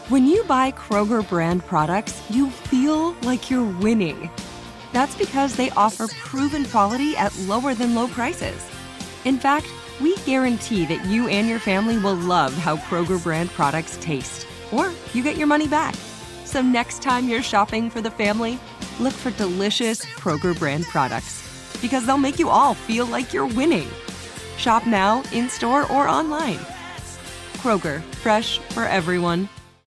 When you buy Kroger brand products, you feel like you're winning. That's because they offer proven quality at lower than low prices. In fact, we guarantee that you and your family will love how Kroger brand products taste, or you get your money back. So next time you're shopping for the family, look for delicious Kroger brand products, because they'll make you all feel like you're winning. Shop now, in-store, or online. Kroger, fresh for everyone.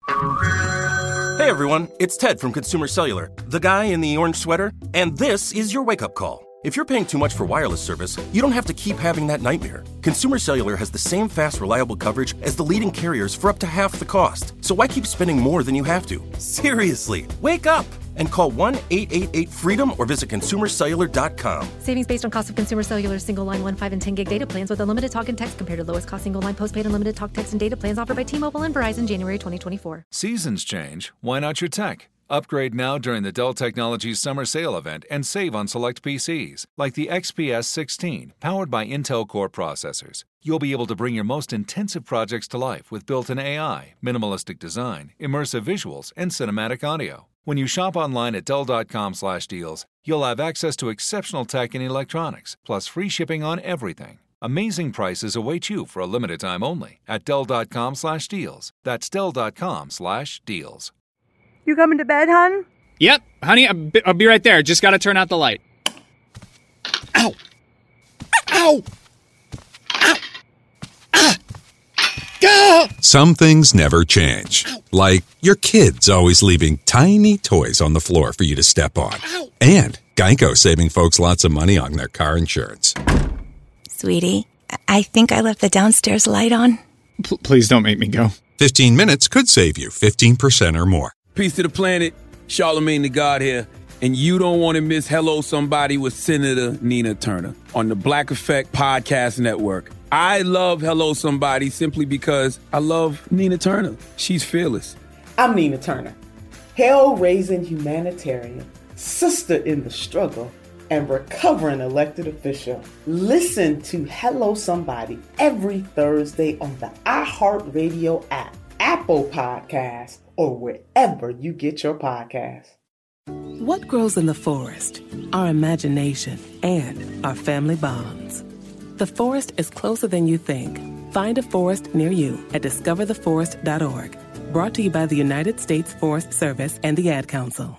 Hey everyone, it's Ted from Consumer Cellular, the guy in the orange sweater, and this is your wake-up call. If you're paying too much for wireless service, you don't have to keep having that nightmare. Consumer Cellular has the same fast, reliable coverage as the leading carriers for up to half the cost. So why keep spending more than you have to? Seriously, wake up and call 1-888-FREEDOM or visit consumercellular.com. Savings based on cost of Consumer Cellular single line 1, 5, and 10 gig data plans with unlimited talk and text compared to lowest cost single line postpaid unlimited talk, text, and data plans offered by T-Mobile and Verizon January 2024. Seasons change. Why not your tech? Upgrade now during the Dell Technologies Summer Sale event and save on select PCs, like the XPS 16, powered by Intel Core processors. You'll be able to bring your most intensive projects to life with built-in AI, minimalistic design, immersive visuals, and cinematic audio. When you shop online at Dell.com/deals, you'll have access to exceptional tech and electronics, plus free shipping on everything. Amazing prices await you for a limited time only at Dell.com/deals. That's Dell.com/deals. You coming to bed, hon? Yep, honey, I'll be right there. Just gotta turn out the light. Ow! Ow! Ow! Ah! Gah! Some things never change. Like your kids always leaving tiny toys on the floor for you to step on. Ow! And Geico saving folks lots of money on their car insurance. Sweetie, I think I left the downstairs light on. Please don't make me go. 15 minutes could save you 15% or more. Peace to the planet, Charlemagne the God here, and you don't want to miss Hello Somebody with Senator Nina Turner on the Black Effect Podcast Network. I love Hello Somebody simply because I love Nina Turner. She's fearless. I'm Nina Turner, hell-raising humanitarian, sister in the struggle, and recovering elected official. Listen to Hello Somebody every Thursday on the iHeartRadio app, Apple Podcasts, or wherever you get your podcasts. What grows in the forest? Our imagination and our family bonds. The forest is closer than you think. Find a forest near you at discovertheforest.org. Brought to you by the United States Forest Service and the Ad Council.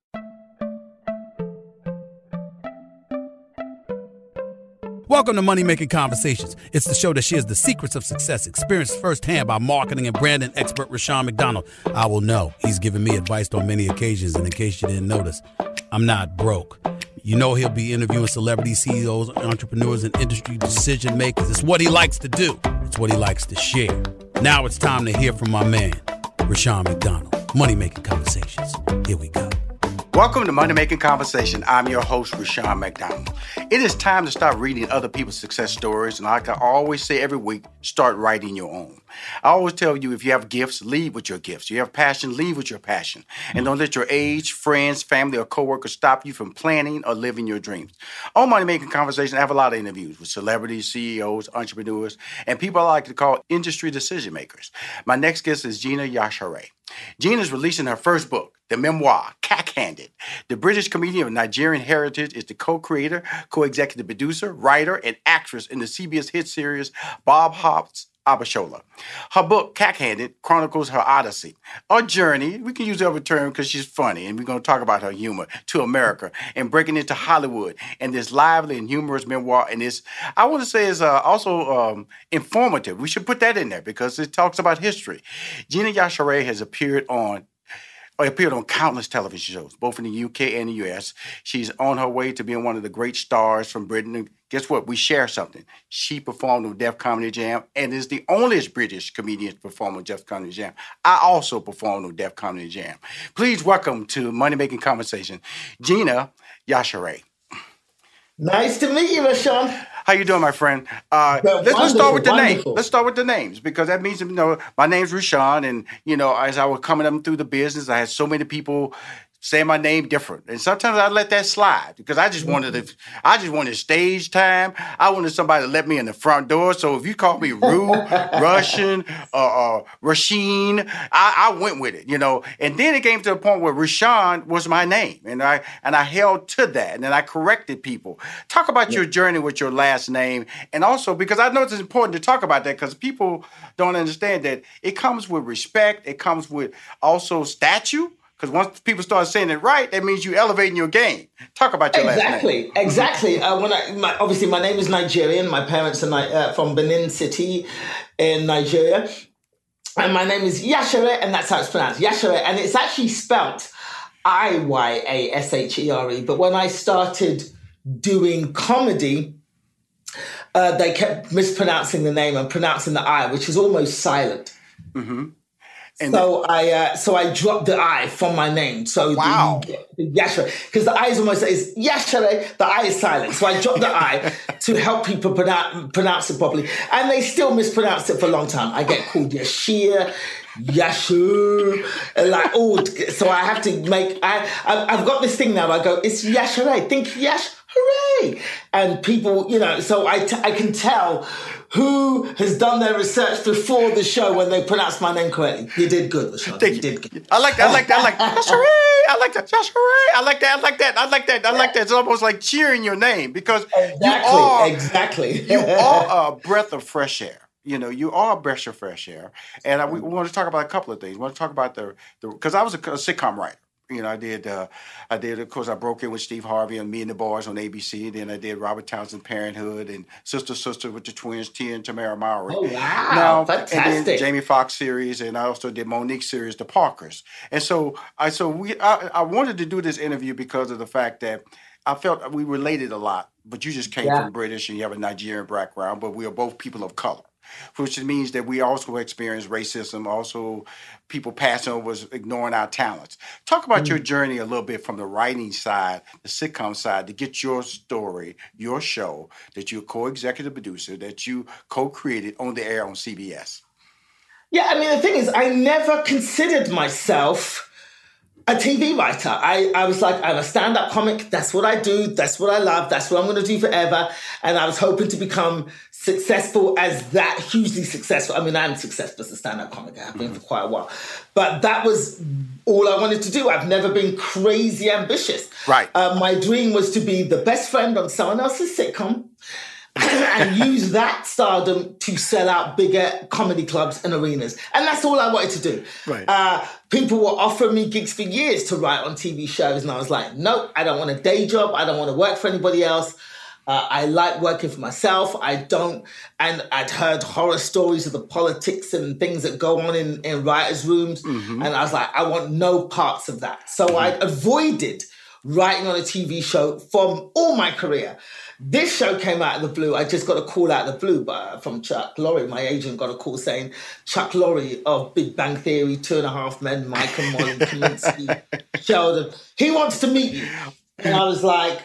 Welcome to Money Making Conversations. It's the show that shares the secrets of success, experienced firsthand by marketing and branding expert Rushion McDonald. I will know he's given me advice on many occasions, and in case you didn't notice, I'm not broke. You know he'll be interviewing celebrity CEOs, entrepreneurs, and industry decision makers. It's what he likes to do. It's what he likes to share. Now it's time to hear from my man, Rushion McDonald. Money Making Conversations. Here we go. Welcome to Money Making Conversation. I'm your host, Rushion McDonald. It is time to start reading other people's success stories, and like I always say every week, start writing your own. I always tell you, if you have gifts, lead with your gifts. You have passion, lead with your passion. And don't let your age, friends, family, or coworkers stop you from planning or living your dreams. On Money Making Conversation, I have a lot of interviews with celebrities, CEOs, entrepreneurs, and people I like to call industry decision makers. My next guest is Gina Yashere. Gina is releasing her first book, the memoir, Cack-Handed. The British comedian of Nigerian heritage is the co-creator, co-executive producer, writer, and actress in the CBS hit series Bob Hope's Abishola. Her book, Cack-Handed, chronicles her odyssey, a journey, we can use the other term because she's funny, and we're going to talk about her humor, to America, and breaking into Hollywood, and this lively and humorous memoir, and this, I want to say, is also informative. We should put that in there because it talks about history. Gina Yashere has appeared on countless television shows, both in the UK and the US. She's on her way to being one of the great stars from Britain. And guess what? We share something. She performed on Def Comedy Jam and is the only British comedian to perform on Def Comedy Jam. I also performed on Def Comedy Jam. Please welcome to Money Making Conversation, Gina Yashere. Nice to meet you, Rushion. How you doing, my friend? Let's start with the name. Let's start with the names because that means, my name's Rushion, and as I was coming up through the business, I had so many people saying my name different. And sometimes I let that slide because I just wanted stage time. I wanted somebody to let me in the front door. So if you call me Rue, Russian, Rasheen, I went with it, And then it came to a point where Rashawn was my name. And I held to that. And then I corrected people. Talk about your journey with your last name. And also, because I know it's important to talk about that because people don't understand that it comes with respect. It comes with also statue. Because once people start saying it right, that means you're elevating your game. Talk about your last name. Exactly. Obviously, my name is Nigerian. My parents are from Benin City in Nigeria. And my name is Yashere, and that's how it's pronounced, Yashere. And it's actually spelt Iyashere. But when I started doing comedy, they kept mispronouncing the name and pronouncing the I, which is almost silent. Mm-hmm. So I dropped the I from my name. So the Yashere, because the I is almost is Yashere, the I is silent. So I dropped the I to help people pronounce it properly. And they still mispronounce it for a long time. I get called Yashir, Yashu, so I have to I've got this thing now. I go, it's Yashere, think Yash, hooray. And people, so I can tell who has done their research before the show when they pronounce my name correctly. You did good, Rashawn. Thank you. Did good. I like that. Yashere. I like that. Yashere. I like that. It's almost like cheering your name because exactly. You are a breath of fresh air. You are a breath of fresh air. And we want to talk about a couple of things. We want to talk about because I was a sitcom writer. I did, of course, I broke in with Steve Harvey and Me and the Boys on ABC. Then I did Robert Townsend Parenthood and Sister with the twins, Tia and Tamara Mowry. Oh, wow. Fantastic. And then Jamie Foxx series, and I also did Monique series, The Parkers. And so I wanted to do this interview because of the fact that I felt we related a lot, but you just came from British and you have a Nigerian background, but we are both people of color. Which means that we also experience racism, also people passing over, ignoring our talents. Talk about your journey a little bit from the writing side, the sitcom side, to get your story, your show, that you're co-executive producer, that you co-created on the air on CBS. Yeah, the thing is, I never considered myself a TV writer. I was like, I'm a stand-up comic. That's what I do. That's what I love. That's what I'm going to do forever. And I was hoping to become successful as that, hugely successful. I'm successful as a stand-up comic. I have been for quite a while. But that was all I wanted to do. I've never been crazy ambitious. Right. My dream was to be the best friend on someone else's sitcom and use that stardom to sell out bigger comedy clubs and arenas. And that's all I wanted to do. Right. People were offering me gigs for years to write on TV shows. And I was like, nope, I don't want a day job. I don't want to work for anybody else. I like working for myself. And I'd heard horror stories of the politics and things that go on in writers' rooms. Mm-hmm. And I was like, I want no parts of that. So I avoided writing on a TV show from all my career. This show came out of the blue. I just got a call out of the blue from Chuck Lorre. My agent got a call saying, Chuck Lorre of Big Bang Theory, 2.5 Men, Mike and Molly, Kaminsky, Sheldon. He wants to meet you. And I was like,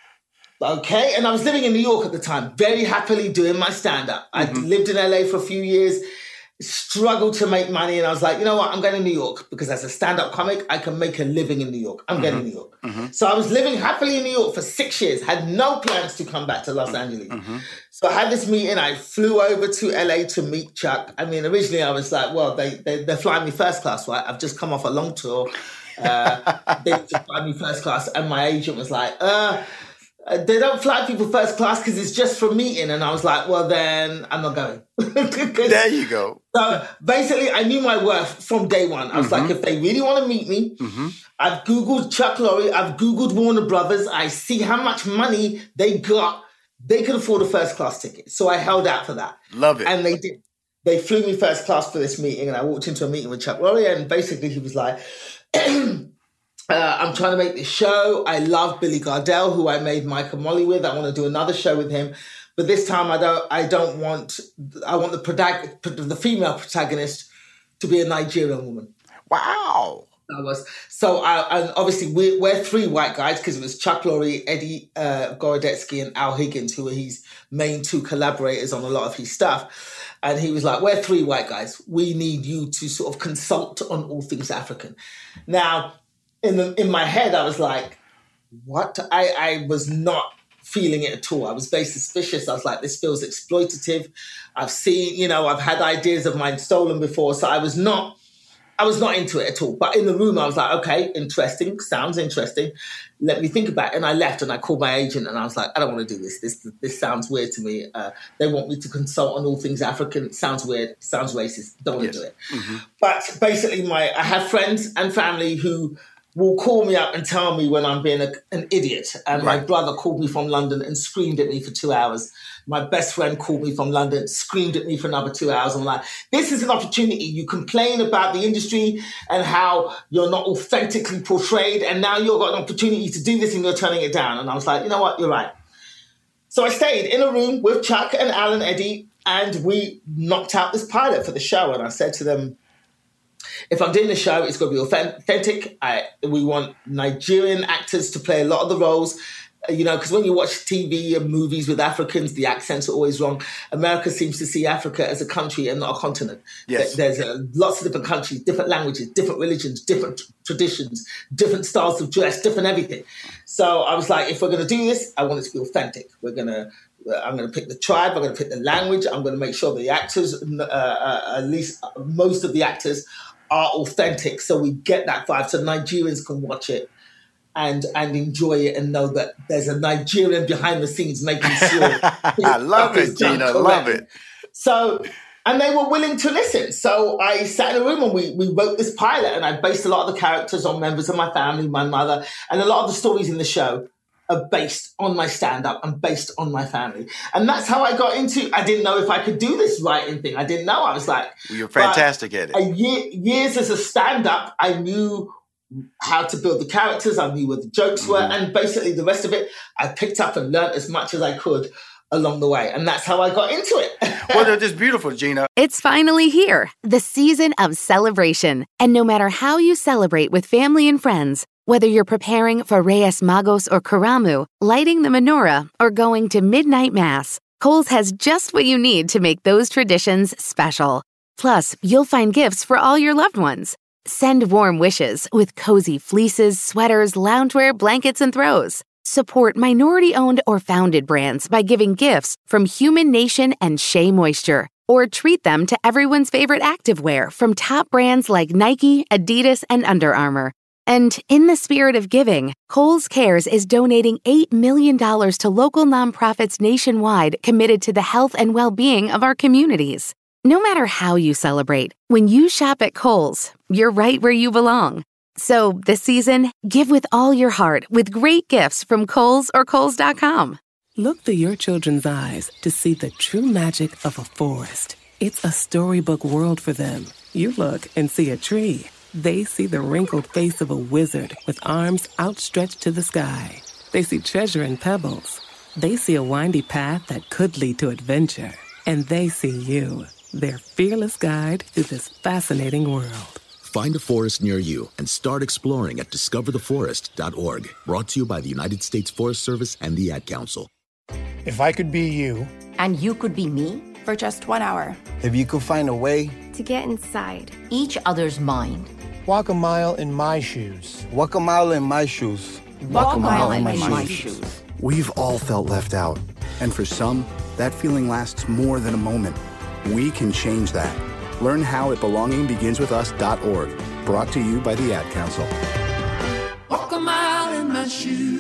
okay. And I was living in New York at the time, very happily doing my stand-up. I'd lived in LA for a few years, struggled to make money. And I was like, you know what? I'm going to New York because as a stand-up comic, I can make a living in New York. I'm going to New York. Mm-hmm. So I was living happily in New York for 6 years, had no plans to come back to Los Angeles. Mm-hmm. So I had this meeting. I flew over to LA to meet Chuck. Originally I was like, well, they're flying me first class, right? I've just come off a long tour. They just fly me first class. And my agent was like, they don't fly people first class because it's just for meeting. And I was like, well, then I'm not going. There you go. So basically, I knew my worth from day one. I was like, if they really want to meet me, I've Googled Chuck Lorre, I've Googled Warner Brothers, I see how much money they got. They could afford a first class ticket. So I held out for that. Love it. And they did. They flew me first class for this meeting. And I walked into a meeting with Chuck Lorre. And basically, he was like, I'm trying to make this show. I love Billy Gardell, who I made Mike and Molly with. I want to do another show with him. But this time I want the female protagonist to be a Nigerian woman. Wow. And obviously we're three white guys because it was Chuck Lorre, Eddie Gorodetsky and Al Higgins, who were his main two collaborators on a lot of his stuff. And he was like, we're three white guys. We need you to sort of consult on all things African. Now, in my head, I was like, what? I was not feeling it at all. I was very suspicious. I was like, this feels exploitative. I've seen, I've had ideas of mine stolen before. So I was not into it at all. But in the room, I was like, okay, interesting. Sounds interesting. Let me think about it. And I left and I called my agent and I was like, I don't want to do this. This sounds weird to me. They want me to consult on all things African. It sounds weird. Sounds racist. Don't want to do it. Mm-hmm. But basically, I have friends and family who will call me up and tell me when I'm being an idiot. And my brother called me from London and screamed at me for 2 hours. My best friend called me from London, screamed at me for another 2 hours. I'm like, this is an opportunity. You complain about the industry and how you're not authentically portrayed. And now you've got an opportunity to do this and you're turning it down. And I was like, you know what? You're right. So I stayed in a room with Chuck and Alan Eddy and we knocked out this pilot for the show. And I said to them, if I'm doing the show, it's going to be authentic. We want Nigerian actors to play a lot of the roles, because when you watch TV and movies with Africans, the accents are always wrong. America seems to see Africa as a country and not a continent. Yes. There's lots of different countries, different languages, different religions, different traditions, different styles of dress, different everything. So I was like, if we're going to do this, I want it to be authentic. I'm going to pick the tribe. I'm going to pick the language. I'm going to make sure the actors, at least most of the actors, are authentic, so we get that vibe, so Nigerians can watch it and enjoy it and know that there's a Nigerian behind the scenes making sure. I love it, Gina. Love it. So, and they were willing to listen. So I sat in a room and we wrote this pilot, and I based a lot of the characters on members of my family, my mother, and a lot of the stories in the show are based on my stand-up and based on my family. And that's how I got into, I didn't know if I could do this writing thing. I didn't know. I was like... You're fantastic at it. Years as a stand-up, I knew how to build the characters. I knew what the jokes were. And basically the rest of it, I picked up and learned as much as I could along the way. And that's how I got into it. Well, they're just beautiful, Gina. It's finally here, the season of celebration. And no matter how you celebrate with family and friends, whether you're preparing for Reyes Magos or Karamu, lighting the menorah, or going to midnight mass, Kohl's has just what you need to make those traditions special. Plus, you'll find gifts for all your loved ones. Send warm wishes with cozy fleeces, sweaters, loungewear, blankets, and throws. Support minority-owned or founded brands by giving gifts from Human Nation and Shea Moisture. Or treat them to everyone's favorite activewear from top brands like Nike, Adidas, and Under Armour. And in the spirit of giving, Kohl's Cares is donating $8 million to local nonprofits nationwide committed to the health and well-being of our communities. No matter how you celebrate, when you shop at Kohl's, you're right where you belong. So this season, give with all your heart with great gifts from Kohl's or Kohls.com. Look through your children's eyes to see the true magic of a forest. It's a storybook world for them. You look and see a tree. They see the wrinkled face of a wizard with arms outstretched to the sky. They see treasure in pebbles. They see a windy path that could lead to adventure. And they see you, their fearless guide through this fascinating world. Find a forest near you and start exploring at discovertheforest.org. Brought to you by the United States Forest Service and the Ad Council. If I could be you. And you could be me. For just 1 hour. If you could find a way. To get inside each other's mind. Walk a mile in my shoes. Walk a mile in my shoes. Walk a mile in my shoes. We've all felt left out. And for some, that feeling lasts more than a moment. We can change that. Learn how at belongingbeginswithus.org. Brought to you by the Ad Council. Walk a mile in my shoes.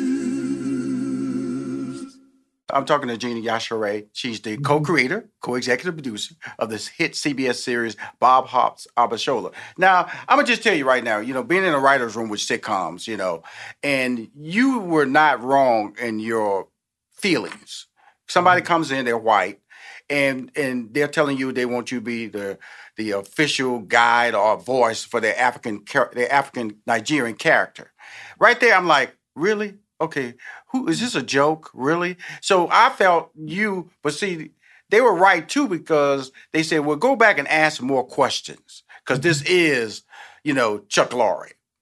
I'm talking to Gina Yashere. She's the co-creator, co-executive producer of this hit CBS series, Bob Hope's Abishola. Now, I'm going to just tell you right now, being in a writer's room with sitcoms, and you were not wrong in your feelings. Somebody comes in, they're white, and they're telling you they want you to be the official guide or voice for their African Nigerian character. Right there, I'm like, really? Okay, who is this a joke? Really? So I felt but see, they were right too, because they said, well, go back and ask more questions, because this is, Chuck Lorre.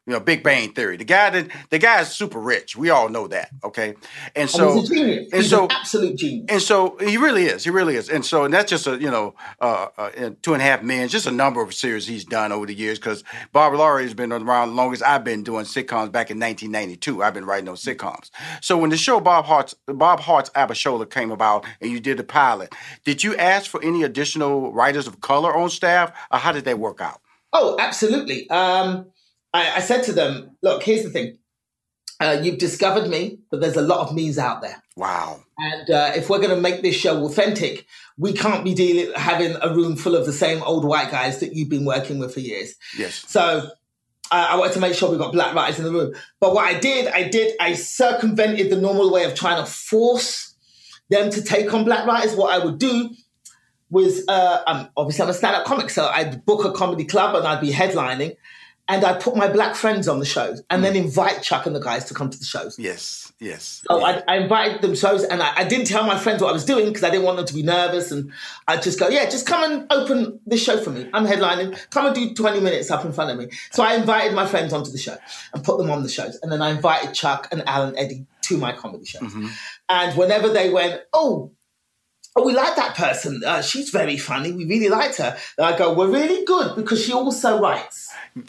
You know, Big Bang Theory. The guy is super rich. We all know that, okay? And so he's a genius. He's an absolute genius. And so he really is. He really is. And so that's just 2.5 Men, just a number of series he's done over the years. Because Bob Laurie has been around the longest. I've been doing sitcoms back in 1992. I've been writing those sitcoms. So when the show Bob Hart's Abishola came about, and you did the pilot, did you ask for any additional writers of color on staff, or how did that work out? Oh, absolutely. I said to them, look, here's the thing. You've discovered me, but there's a lot of me's out there. Wow. And if we're going to make this show authentic, we can't be having a room full of the same old white guys that you've been working with for years. Yes. So I wanted to make sure we got black writers in the room. But what I circumvented the normal way of trying to force them to take on black writers. What I would do was, obviously I'm a stand-up comic, so I'd book a comedy club and I'd be headlining. And I put my black friends on the shows and then invite Chuck and the guys to come to the shows. Yes. So I invited them shows, and I didn't tell my friends what I was doing because I didn't want them to be nervous. And I'd just go, just come and open this show for me. I'm headlining. Come and do 20 minutes up in front of me. So I invited my friends onto the show and put them on the shows. And then I invited Chuck and Al and Eddie to my comedy shows. Mm-hmm. And whenever they went, oh, we like that person. She's very funny. We really liked her. And I go, we're really good because she also writes.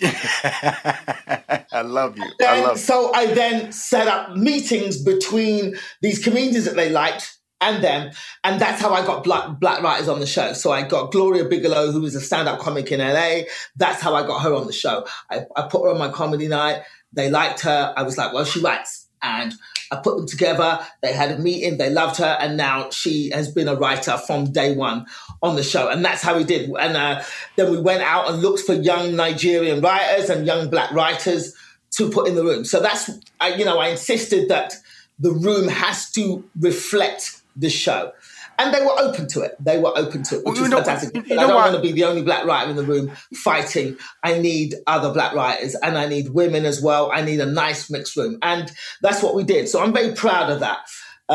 I love you. So I then set up meetings between these comedians that they liked and them. And that's how I got black writers on the show. So I got Gloria Bigelow, who was a stand-up comic in LA. That's how I got her on the show. I put her on my comedy night. They liked her. I was like, well, she writes. And I put them together. They had a meeting. They loved her. And now she has been a writer from day one on the show. And that's how we did. And then we went out and looked for young Nigerian writers and young black writers to put in the room. So that's, I insisted that the room has to reflect the show. And they were open to it. Which is fantastic. I don't want to be the only black writer in the room fighting. I need other black writers, and I need women as well. I need a nice mixed room. And that's what we did. So I'm very proud of that.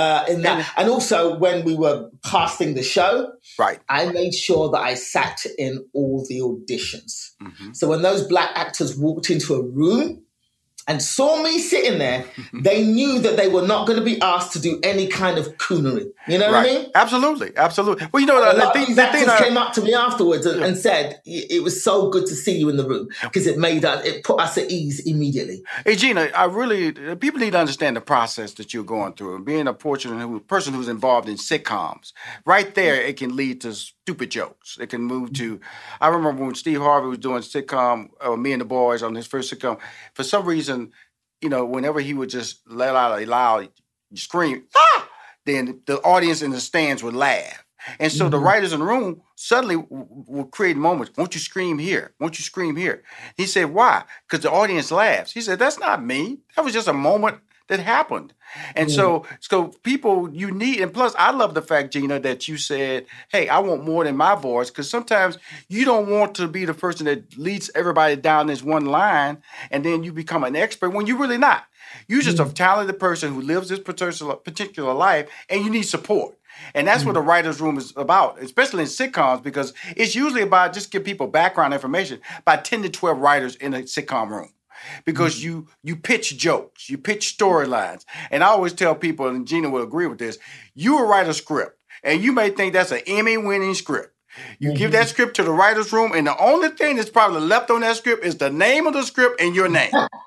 And also when we were casting the show, right, I made sure that I sat in all the auditions. Mm-hmm. So when those black actors walked into a room and saw me sitting there, they knew that they were not going to be asked to do any kind of coonery. You know what I mean? Absolutely. Well, these actors came up to me afterwards and said, it was so good to see you in the room because it put us at ease immediately. Hey, Gina, people need to understand the process that you're going through. And being a person who's involved in sitcoms, right there, it can lead to stupid jokes. It can move to, I remember when Steve Harvey was doing sitcom, Me and the Boys on his first sitcom, for some reason, whenever he would just let out a loud scream, then the audience in the stands would laugh. And so the writers in the room suddenly would create moments. Won't you scream here? Won't you scream here? He said, why? Because the audience laughs. He said, that's not me. That was just a moment that happened. And so people you need, and plus I love the fact, Gina, that you said, hey, I want more than my voice, because sometimes you don't want to be the person that leads everybody down this one line and then you become an expert when you're really not. You're just a talented person who lives this particular life and you need support. And that's what the writer's room is about, especially in sitcoms, because it's usually about just give people background information by 10 to 12 writers in a sitcom room. Because you pitch jokes, you pitch storylines. And I always tell people, and Gina will agree with this, you will write a script, and you may think that's an Emmy-winning script. You give that script to the writer's room, and the only thing that's probably left on that script is the name of the script and your name. Am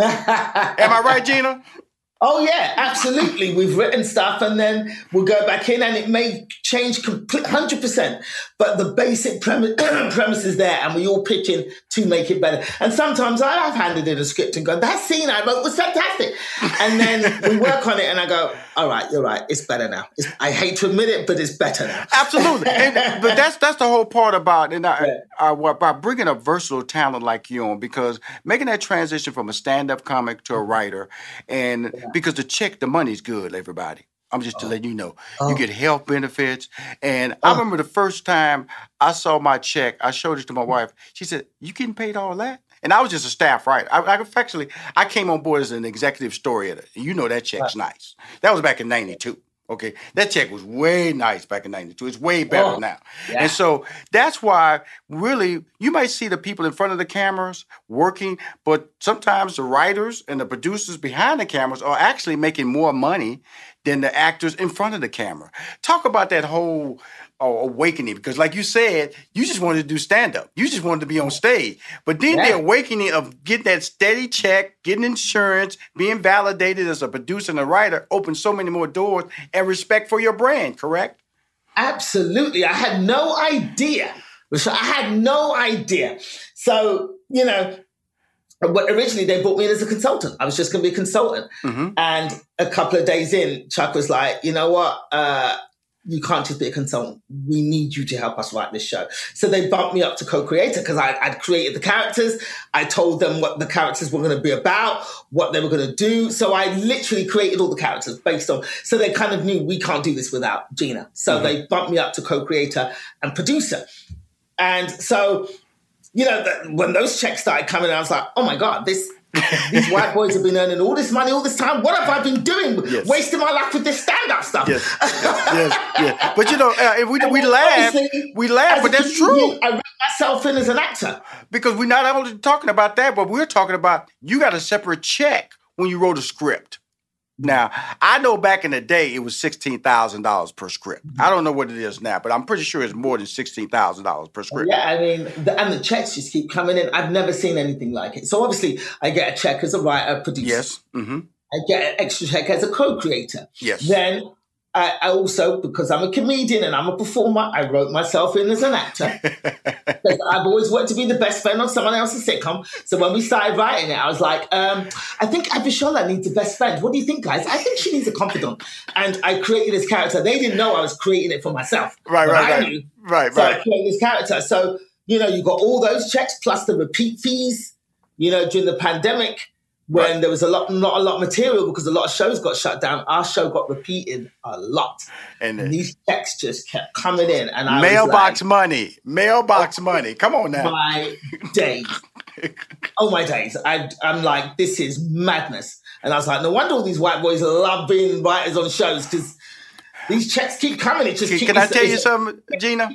I right, Gina? Oh, yeah, absolutely. We've written stuff and then we'll go back in and it may change 100%. But the basic premise is there and we all pitch in to make it better. And sometimes I have handed in a script and gone, that scene I wrote was fantastic. And then we work on it and I go, all right, you're right. It's better now. I hate to admit it, but it's better now. Absolutely. But that's the whole part about about bringing a versatile talent like you on, because making that transition from a stand-up comic to a writer, and because the money's good, everybody. I'm just to let you know. You get health benefits. And I remember the first time I saw my check, I showed it to my wife. She said, you getting paid all that? And I was just a staff writer. I came on board as an executive story editor. You know that check's nice. That was back in 92. Okay, that check was way nice back in 92. It's way better now. Yeah. And so that's why really you might see the people in front of the cameras working, but sometimes the writers and the producers behind the cameras are actually making more money than the actors in front of the camera. Talk about that whole awakening, because like you said, you just wanted to do stand-up. You just wanted to be on stage. But then the awakening of getting that steady check, getting insurance, being validated as a producer and a writer opened so many more doors and respect for your brand, correct? Absolutely. I had no idea. I had no idea. So, you know, originally they brought me in as a consultant. I was just going to be a consultant. Mm-hmm. And a couple of days in, Chuck was like, you know what? You can't just be a consultant. We need you to help us write this show. So they bumped me up to co-creator because I'd created the characters. I told them what the characters were going to be about, what they were going to do. So I literally created all the characters based on, so they kind of knew we can't do this without Gina. So they bumped me up to co-creator and producer. And so, you know, when those checks started coming, I was like, oh my God, these white boys have been earning all this money all this time. What have I been doing? Yes. Wasting my life with this stand-up stuff. Yes. But you know, we laugh, but that's true. I wrote myself in as an actor. Because we're not only talking about that, but we're talking about you got a separate check when you wrote a script. Now, I know back in the day it was $16,000 per script. I don't know what it is now, but I'm pretty sure it's more than $16,000 per script. Yeah, I mean, and the checks just keep coming in. I've never seen anything like it. So obviously, I get a check as a writer, producer. Yes. Mm-hmm. I get an extra check as a co-creator. Yes. Then I also, because I'm a comedian and I'm a performer, I wrote myself in as an actor. Because I've always wanted to be the best friend on someone else's sitcom. So when we started writing it, I was like, I think Abishola needs a best friend. What do you think, guys? I think she needs a confidant. And I created this character. They didn't know I was creating it for myself. Right. So I created this character. So, you know, you got all those checks plus the repeat fees, you know, during the pandemic. When there was not a lot of material because a lot of shows got shut down, our show got repeated a lot. And these checks just kept coming in. And I mailbox money. Come on now. My days. Oh, my days. I'm like, this is madness. And I was like, no wonder all these white boys love being writers on shows because these checks keep coming. Can I tell you something, Gina?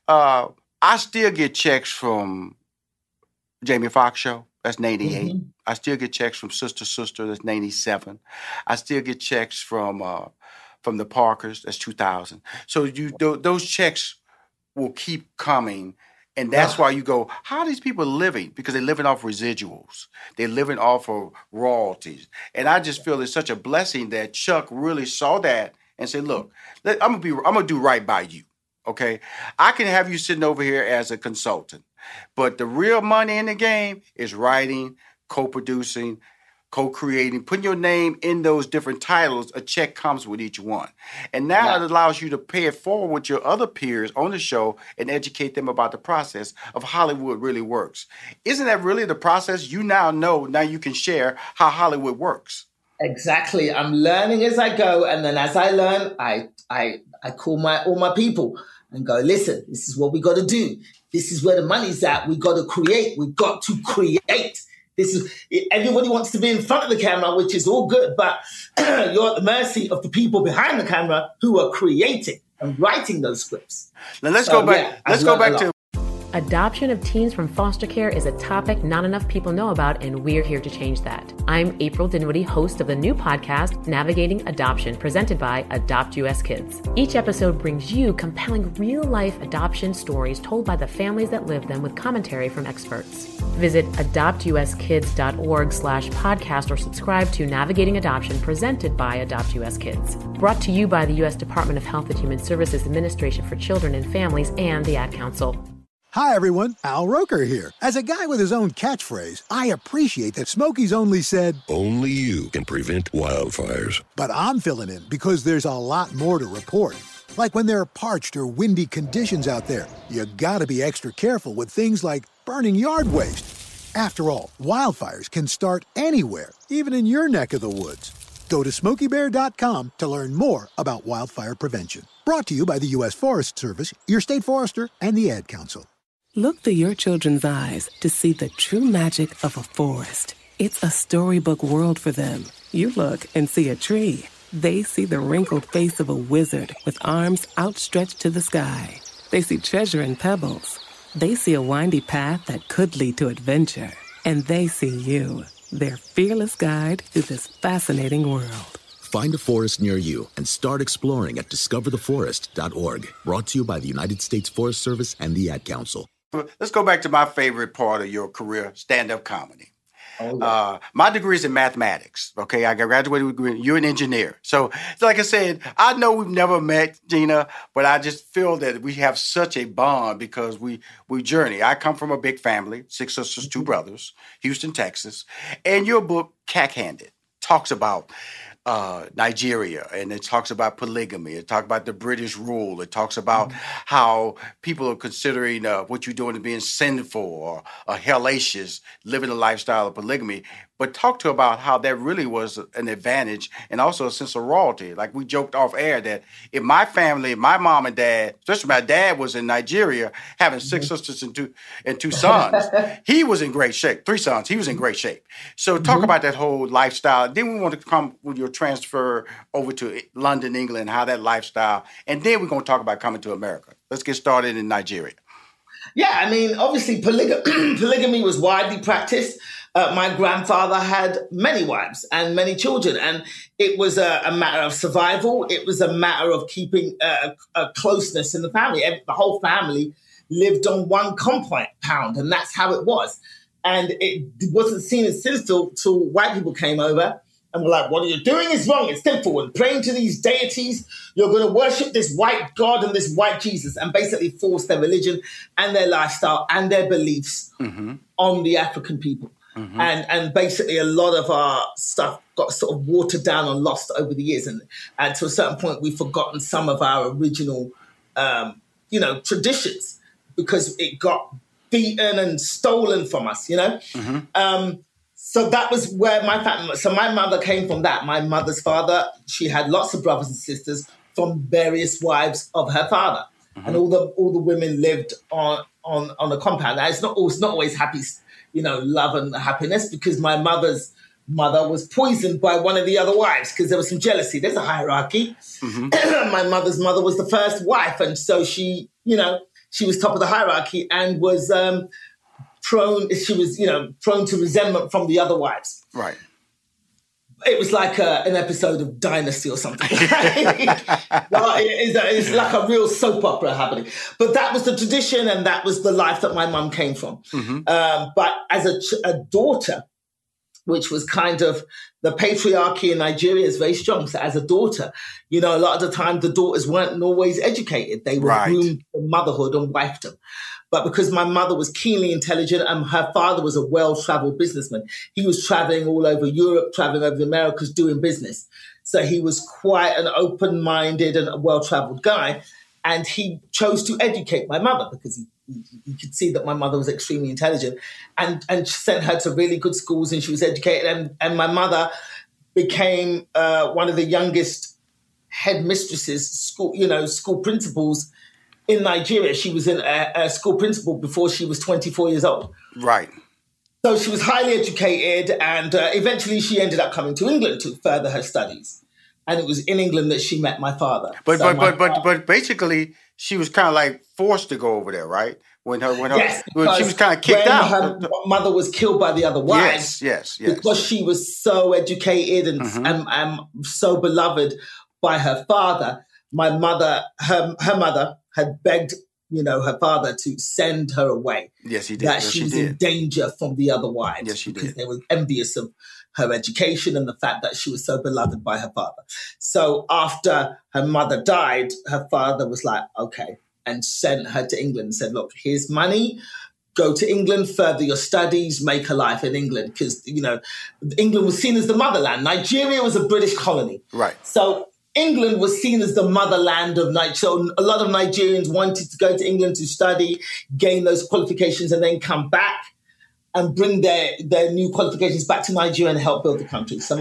I still get checks from Jamie Foxx show. That's 98. Mm-hmm. I still get checks from Sister. That's 97. I still get checks from the Parkers. That's 2000. So those checks will keep coming, and that's why you go, how are these people living? Because they're living off residuals. They're living off of royalties. And I just feel it's such a blessing that Chuck really saw that and said, look, I'm gonna do right by you. Okay, I can have you sitting over here as a consultant. But the real money in the game is writing, co-producing, co-creating, putting your name in those different titles. A check comes with each one. And now it allows you to pay it forward with your other peers on the show and educate them about the process of Hollywood really works. Isn't that really the process? You now know, now you can share how Hollywood works. Exactly. I'm learning as I go. And then as I learn, I call all my people and go, listen, this is what we got to do. This is where the money's at. We got to create. We've got to create. Everybody wants to be in front of the camera, which is all good, but you're at the mercy of the people behind the camera who are creating and writing those scripts. Now let's go back. Let's go back to Adoption of teens from foster care is a topic not enough people know about, and we're here to change that. I'm April Dinwiddie, host of the new podcast, Navigating Adoption, presented by Adopt US Kids. Each episode brings you compelling real-life adoption stories told by the families that live them with commentary from experts. Visit adoptuskids.org/podcast or subscribe to Navigating Adoption, presented by Adopt US Kids. Brought to you by the U.S. Department of Health and Human Services Administration for Children and Families and the Ad Council. Hi, everyone. Al Roker here. As a guy with his own catchphrase, I appreciate that Smokey's only said, "Only you can prevent wildfires." But I'm filling in because there's a lot more to report. Like when there are parched or windy conditions out there, you gotta be extra careful with things like burning yard waste. After all, wildfires can start anywhere, even in your neck of the woods. Go to SmokeyBear.com to learn more about wildfire prevention. Brought to you by the U.S. Forest Service, your state forester, and the Ad Council. Look through your children's eyes to see the true magic of a forest. It's a storybook world for them. You look and see a tree. They see the wrinkled face of a wizard with arms outstretched to the sky. They see treasure in pebbles. They see a windy path that could lead to adventure. And they see you, their fearless guide through this fascinating world. Find a forest near you and start exploring at discovertheforest.org. Brought to you by the United States Forest Service and the Ad Council. Let's go back to my favorite part of your career, stand-up comedy. Oh, yeah. My degree is in mathematics, okay? I graduated with a degree. You're an engineer. So, like I said, I know we've never met, Gina, but I just feel that we have such a bond because we journey. I come from a big family, 6 sisters, 2 brothers, Houston, Texas. And your book, Cack-Handed, talks about Nigeria, and it talks about polygamy. It talks about the British rule. It talks about how people are considering what you're doing as being sinful or hellacious, living a lifestyle of polygamy. But talk to about how that really was an advantage and also a sense of royalty. Like we joked off air that if my family, my mom and dad, especially my dad was in Nigeria, having 6 sisters and two sons, he was in great shape. 3 sons, he was in great shape. So talk about that whole lifestyle. Then we want to come with your transfer over to London, England, how that lifestyle. And then we're going to talk about coming to America. Let's get started in Nigeria. Yeah, I mean, obviously polygamy was widely practiced. My grandfather had many wives and many children, and it was a matter of survival. It was a matter of keeping a closeness in the family. The whole family lived on one compound, and that's how it was. And it wasn't seen as sinful till white people came over and were like, what you're doing is wrong. It's sinful. And praying to these deities, you're going to worship this white God and this white Jesus, and basically force their religion and their lifestyle and their beliefs on the African people. And basically a lot of our stuff got sort of watered down and lost over the years. And to a certain point, we've forgotten some of our original, traditions because it got beaten and stolen from us, So that was where my family, so my mother came from that. My mother's father, she had lots of brothers and sisters from various wives of her father. And all the women lived on a compound. Now, it's not always happy, love and happiness, because my mother's mother was poisoned by one of the other wives because there was some jealousy. There's a hierarchy. My mother's mother was the first wife. And so she was top of the hierarchy and was prone to resentment from the other wives. Right. It was like an episode of Dynasty or something. It's like a real soap opera happening. But that was the tradition, and that was the life that my mum came from. But as a daughter, which was kind of the patriarchy in Nigeria is very strong. So as a daughter, a lot of the time the daughters weren't always educated. They were groomed for motherhood and wifedom. But because my mother was keenly intelligent and her father was a well-traveled businessman, he was traveling all over Europe, traveling over the Americas, doing business. So he was quite an open-minded and a well-traveled guy. And he chose to educate my mother because he could see that my mother was extremely intelligent and sent her to really good schools, and she was educated. And my mother became one of the youngest headmistresses, school principals in Nigeria. She was a school principal before she was 24 years old. Right. So she was highly educated, and eventually she ended up coming to England to further her studies. And it was in England that she met my father. But basically, she was kind of like forced to go over there, right? When she was kind of kicked out. Her mother was killed by the other wives. Yes. Because she was so educated and so beloved by her father. My mother, her mother had begged, her father to send her away. Yes, he did. That she was in danger from the other wives. Yes, she did. Because they were envious of her education and the fact that she was so beloved by her father. So after her mother died, her father was like, okay, and sent her to England and said, look, here's money. Go to England, further your studies, make a life in England. Because, England was seen as the motherland. Nigeria was a British colony. Right. So England was seen as the motherland of Nigeria. So a lot of Nigerians wanted to go to England to study, gain those qualifications, and then come back and bring their new qualifications back to Nigeria and help build the country. So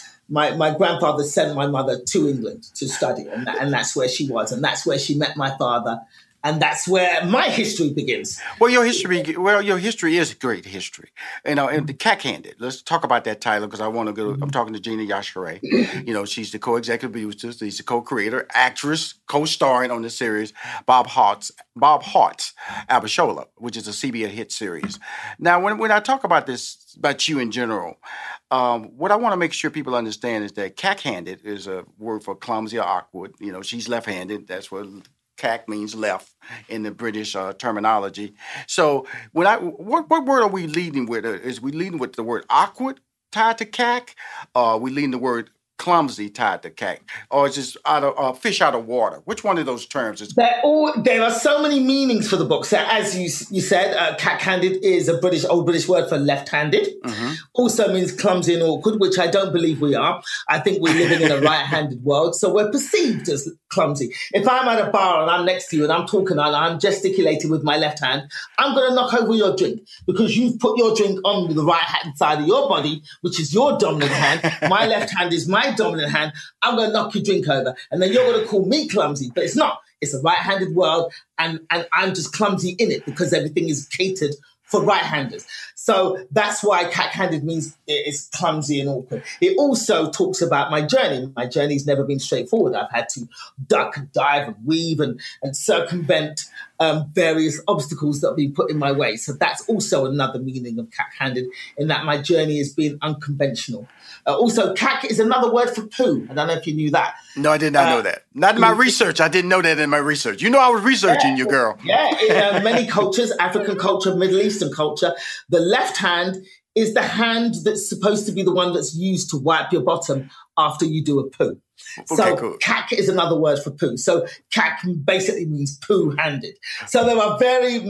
my grandfather sent my mother to England to study, and that's where she was. And that's where she met my father And that's where my history begins. Well, your history is great history. And the Cack-Handed. Let's talk about that title because I want to go. I'm talking to Gina Yashere. She's the co-executive producer. She's the co-creator, actress, co-starring on the series Bob Hart's Abishola, which is a CBS hit series. Now, when I talk about this, about you in general, what I want to make sure people understand is that Cack-Handed is a word for clumsy or awkward. She's left-handed. That's what cack means left in the British terminology. So what word are we leading with? Is we leading with the word awkward tied to cack? We leading the word clumsy tied to cack? Or is just fish out of water? Which one of those terms is? There are so many meanings for the book. So as you said, cack-handed is a old British word for left-handed. Mm-hmm. Also means clumsy and awkward, which I don't believe we are. I think we're living in a right-handed world, so we're perceived as clumsy. If I'm at a bar and I'm next to you and I'm talking and I'm gesticulating with my left hand, I'm going to knock over your drink because you've put your drink on the right-hand side of your body, which is your dominant hand. My left hand is my dominant hand. I'm going to knock your drink over. And then you're going to call me clumsy, but it's not. It's a right-handed world, and I'm just clumsy in it because everything is catered for right-handers. So that's why cack-handed means it is clumsy and awkward. It also talks about my journey. My journey's never been straightforward. I've had to duck and dive and weave and circumvent various obstacles that have been put in my way. So that's also another meaning of cack-handed, in that my journey has been unconventional. Also, cack is another word for poo. I don't know if you knew that. No, I did not know that. Not in my research. I didn't know that in my research. I was researching you, girl. Yeah, in many cultures, African culture, Middle Eastern culture, the left hand is the hand that's supposed to be the one that's used to wipe your bottom after you do a poo. So cool. Cack is another word for poo. So cack basically means poo-handed. So there are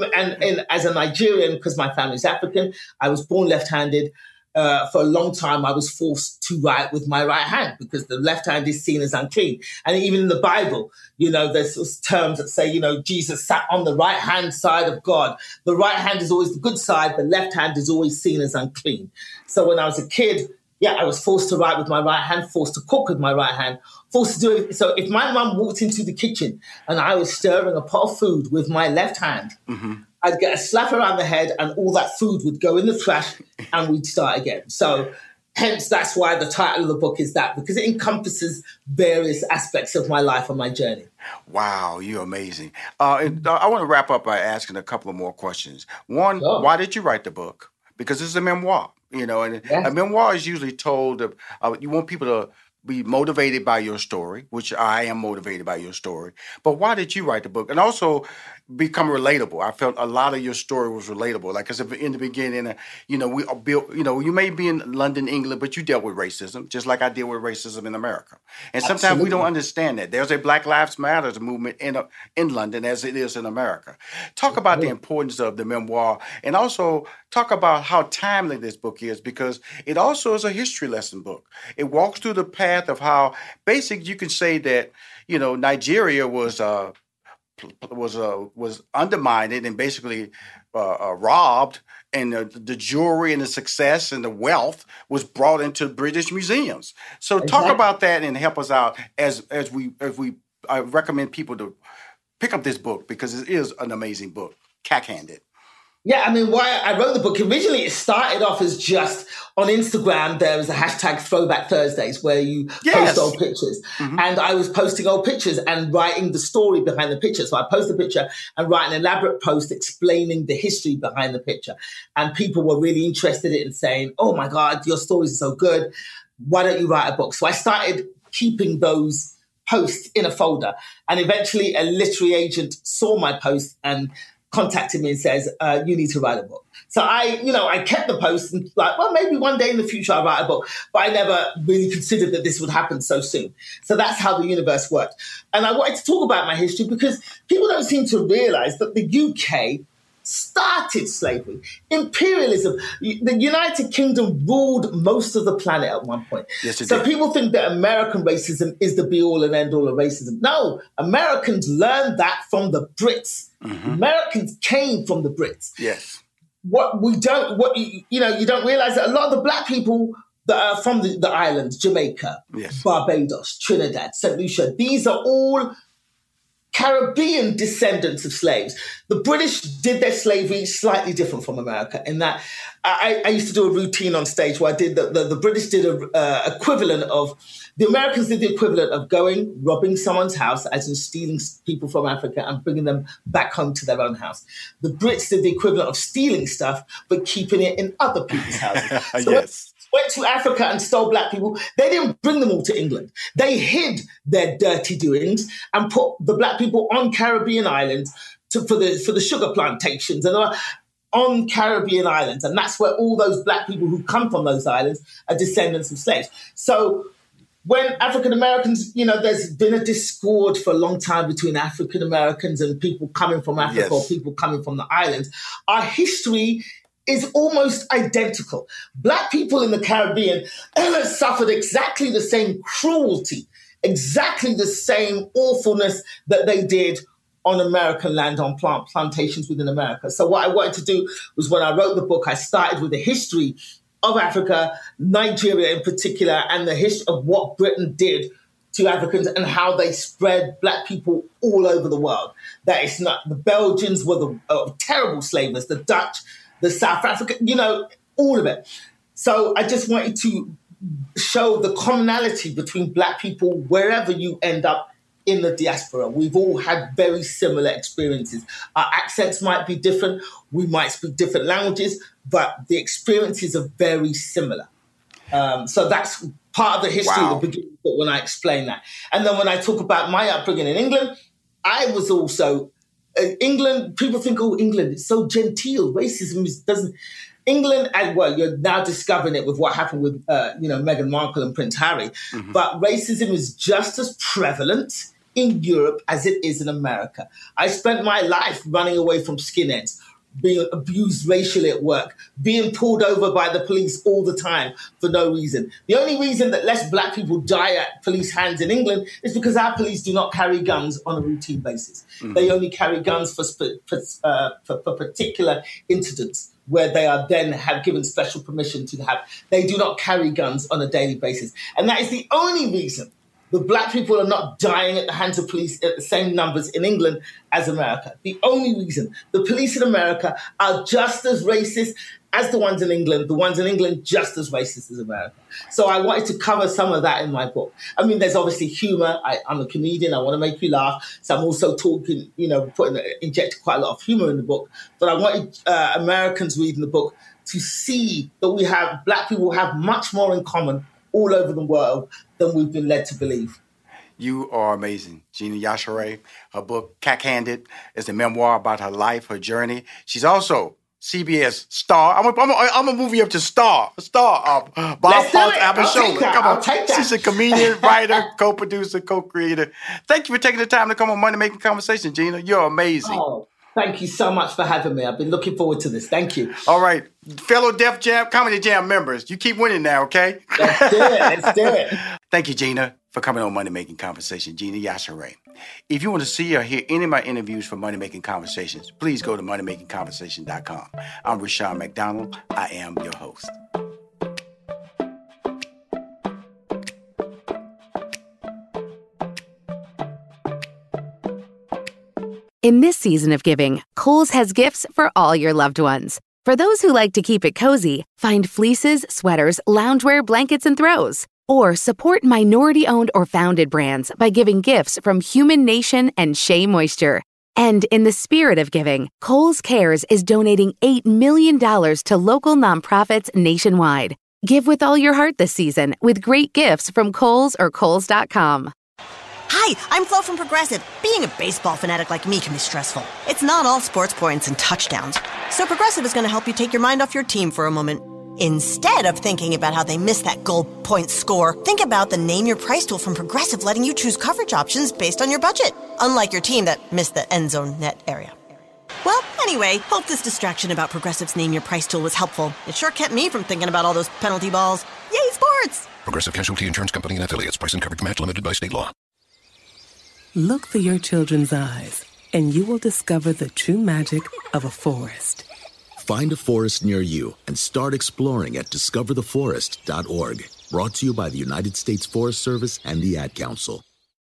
and as a Nigerian, because my family's African, I was born left-handed. For a long time, I was forced to write with my right hand because the left hand is seen as unclean. And even in the Bible, there's terms that say, Jesus sat on the right hand side of God. The right hand is always the good side. The left hand is always seen as unclean. So when I was a kid, I was forced to write with my right hand, forced to cook with my right hand, forced to do it. So if my mum walked into the kitchen and I was stirring a pot of food with my left hand, I'd get a slap around the head and all that food would go in the trash and we'd start again. So hence, that's why the title of the book is that, because it encompasses various aspects of my life and my journey. Wow, you're amazing. I want to wrap up by asking a couple of more questions. One, Why did you write the book? Because it's a memoir, and a memoir is usually told, you want people to be motivated by your story, which I am motivated by your story. But why did you write the book? And also become relatable. I felt a lot of your story was relatable. Like I said in the beginning, we built, you may be in London, England, but you dealt with racism, just like I deal with racism in America. And sometimes we don't understand that. There's a Black Lives Matter movement in London as it is in America. Talk about the importance of the memoir, and also talk about how timely this book is, because it also is a history lesson book. It walks through the path of how basic you can say that, Nigeria was undermined and basically robbed, and the jewelry and the success and the wealth was brought into British museums. So talk about that and help us out as I recommend people to pick up this book, because it is an amazing book, Cack-Handed. Yeah, I mean, why I wrote the book, originally it started off as just on Instagram. There was a hashtag Throwback Thursdays where you post old pictures. Mm-hmm. And I was posting old pictures and writing the story behind the picture. So I post the picture and write an elaborate post explaining the history behind the picture. And people were really interested in it and saying, oh my God, your stories are so good. Why don't you write a book? So I started keeping those posts in a folder. And eventually a literary agent saw my post and contacted me and says, you need to write a book. So I kept the post and maybe one day in the future I'll write a book, but I never really considered that this would happen so soon. So that's how the universe worked. And I wanted to talk about my history because people don't seem to realize that the UK started slavery, imperialism. The United Kingdom ruled most of the planet at one point. Yes, it so did. People think that American racism is the be-all and end-all of racism. No, Americans learned that from the Brits. Mm-hmm. Americans came from the Brits. Yes. You don't realize that a lot of the black people that are from the islands, Jamaica, Barbados, Trinidad, St. Lucia, these are all Caribbean descendants of slaves. The British did their slavery slightly different from America in that I used to do a routine on stage where I did the British did a equivalent of, the Americans did the equivalent of going, robbing someone's house, as in stealing people from Africa and bringing them back home to their own house. The Brits did the equivalent of stealing stuff, but keeping it in other people's houses. So yes. Went to Africa and stole black people. They didn't bring them all to England. They hid their dirty doings and put the black people on Caribbean islands for the sugar plantations and on Caribbean islands. And that's where all those black people who come from those islands are descendants of slaves. So when African Americans, there's been a discord for a long time between African Americans and people coming from Africa or people coming from the islands. Our history is almost identical. Black people in the Caribbean suffered exactly the same cruelty, exactly the same awfulness that they did on American land, on plantations within America. So what I wanted to do was, when I wrote the book, I started with the history of Africa, Nigeria in particular, and the history of what Britain did to Africans and how they spread black people all over the world. That it's not, the Belgians were the terrible slavers, the Dutch, the South African, all of it. So I just wanted to show the commonality between black people wherever you end up in the diaspora. We've all had very similar experiences. Our accents might be different. We might speak different languages, but the experiences are very similar. So that's part of the history of the beginning when I explain that. And then when I talk about my upbringing in England, I was also... England, people think, England, it's so genteel. Racism doesn't... England, and well, you're now discovering it with what happened with, Meghan Markle and Prince Harry. Mm-hmm. But racism is just as prevalent in Europe as it is in America. I spent my life running away from skinheads, being abused racially at work, being pulled over by the police all the time for no reason. The only reason that less black people die at police hands in England is because our police do not carry guns on a routine basis. Mm-hmm. They only carry guns for particular incidents where they are then given special permission to have. They do not carry guns on a daily basis. And that is the only reason the black people are not dying at the hands of police at the same numbers in England as America. The only reason. The police in America are just as racist as the ones in England. The ones in England just as racist as America. So I wanted to cover some of that in my book. I mean, there's obviously humor. I'm a comedian. I want to make you laugh. So I'm also talking, injecting quite a lot of humor in the book. But I wanted Americans reading the book to see that black people have much more in common all over the world than we've been led to believe. You are amazing. Gina Yashere, her book, Cack-Handed, is a memoir about her life, her journey. She's also CBS star. I'm gonna move you up to star of Bob Fox Abishola. Come on. She's a comedian, writer, co-producer, co-creator. Thank you for taking the time to come on Money Making Conversation, Gina. You're amazing. Oh, thank you so much for having me. I've been looking forward to this. Thank you. All right. Fellow Def Jam, Comedy Jam members, you keep winning now, okay? Let's do it. Let's do it. Thank you, Gina, for coming on Money Making Conversation. Gina Yashere. If you want to see or hear any of my interviews for Money Making Conversations, please go to moneymakingconversation.com. I'm Rushion McDonald. I am your host. In this season of giving, Kohl's has gifts for all your loved ones. For those who like to keep it cozy, find fleeces, sweaters, loungewear, blankets, and throws. Or support minority-owned or founded brands by giving gifts from Human Nation and Shea Moisture. And in the spirit of giving, Kohl's Cares is donating $8 million to local nonprofits nationwide. Give with all your heart this season with great gifts from Kohl's or Kohls.com. Hi, I'm Flo from Progressive. Being a baseball fanatic like me can be stressful. It's not all sports points and touchdowns. So Progressive is going to help you take your mind off your team for a moment. Instead of thinking about how they missed that goal point score, think about the Name Your Price tool from Progressive, letting you choose coverage options based on your budget, unlike your team that missed the end zone net area. Well, anyway, hope this distraction about Progressive's Name Your Price tool was helpful. It sure kept me from thinking about all those penalty balls. Yay, sports! Progressive Casualty Insurance Company and affiliates. Price and coverage match limited by state law. Look through your children's eyes, and you will discover the true magic of a forest. Find a forest near you and start exploring at discovertheforest.org. Brought to you by the United States Forest Service and the Ad Council.